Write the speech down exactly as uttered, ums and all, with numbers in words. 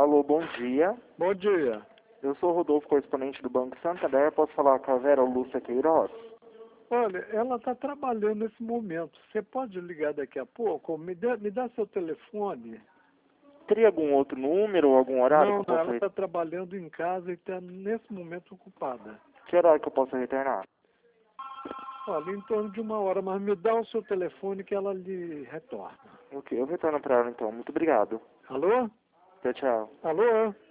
Alô, bom dia. Bom dia. Eu sou o Rodolfo, correspondente do Banco Santander. Posso falar com a Vera Lúcia Queiroz? Olha, ela está trabalhando nesse momento. Você pode ligar daqui a pouco? Me dá, me dá seu telefone. Teria algum outro número ou algum horário Não, que eu não, possa... ela está trabalhando em casa e está nesse momento ocupada. Que horário que eu posso retornar? Olha, em torno de uma hora, mas me dá o seu telefone que ela lhe retorna. Ok, eu retorno para ela então. Muito obrigado. Alô? Tchau, tchau. Alô?